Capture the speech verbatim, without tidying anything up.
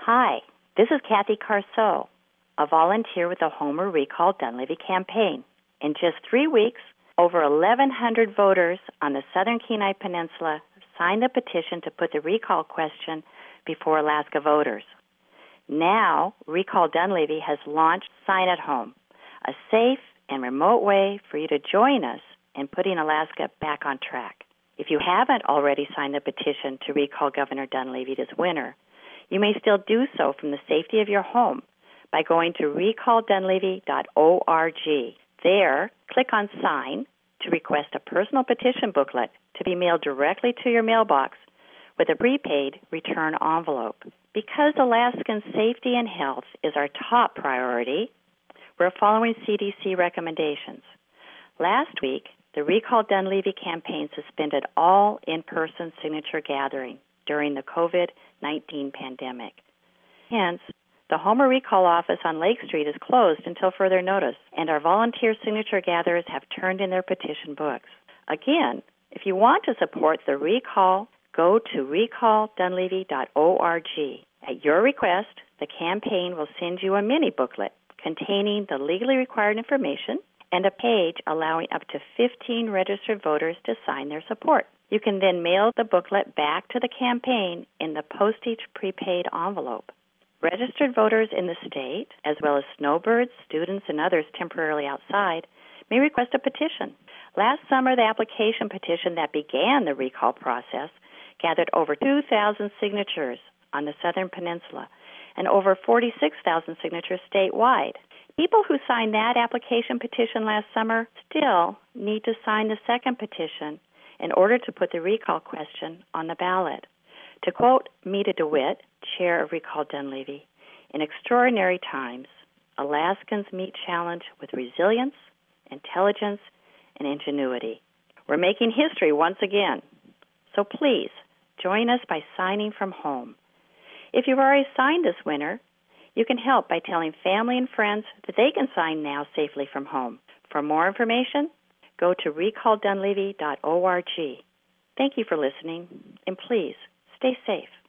Hi, this is Kathy Carceau, a volunteer with the Homer Recall Dunleavy campaign. In just three weeks, over eleven hundred voters on the southern Kenai Peninsula signed the petition to put the recall question before Alaska voters. Now, Recall Dunleavy has launched Sign at Home, a safe and remote way for you to join us in putting Alaska back on track. If you haven't already signed the petition to recall Governor Dunleavy this winter, you may still do so from the safety of your home by going to recall dunleavy dot org. There, click on Sign to request a personal petition booklet to be mailed directly to your mailbox with a prepaid return envelope. Because Alaskan safety and health is our top priority, we're following C D C recommendations. Last week, the Recall Dunleavy campaign suspended all in-person signature gathering during the covid nineteen pandemic. Hence, the Homer Recall office on Lake Street is closed until further notice, and our volunteer signature gatherers have turned in their petition books. Again, if you want to support the recall, go to recall dunleavy dot org. At your request, the campaign will send you a mini booklet containing the legally required information and a page allowing up to fifteen registered voters to sign their support. You can then mail the booklet back to the campaign in the postage prepaid envelope. Registered voters in the state, as well as snowbirds, students, and others temporarily outside, may request a petition. Last summer, the application petition that began the recall process gathered over two thousand signatures on the Southern Peninsula and over forty-six thousand signatures statewide. People who signed that application petition last summer still need to sign the second petition in order to put the recall question on the ballot. To quote Meta DeWitt, chair of Recall Dunleavy, in extraordinary times, Alaskans meet challenge with resilience, intelligence, and ingenuity. We're making history once again. So please, join us by signing from home. If you've already signed this winter, you can help by telling family and friends that they can sign now safely from home. For more information, go to recall dunleavy dot org. Thank you for listening, and please, stay safe.